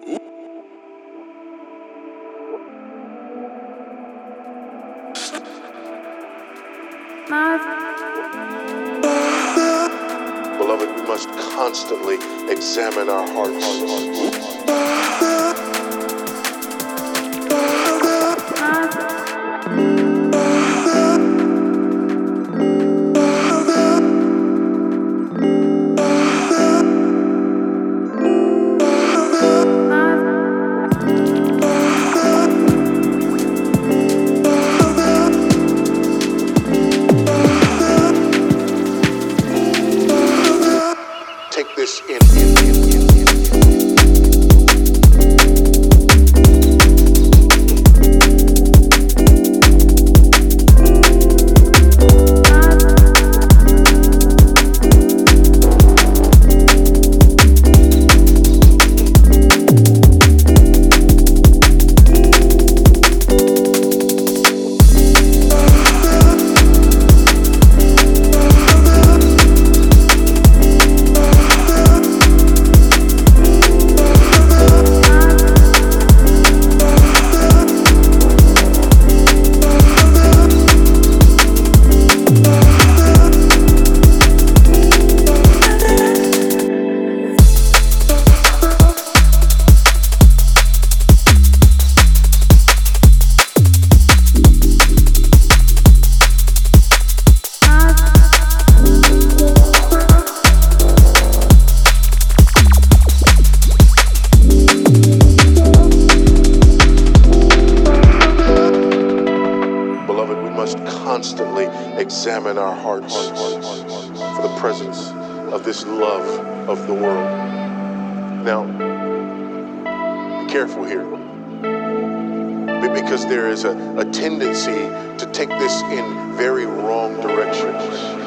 Beloved, we must constantly examine our hearts. Take this in. Beloved, we must constantly examine our hearts for the presence of this love of the world. Now, be careful here, because there is a tendency to take this in very wrong directions.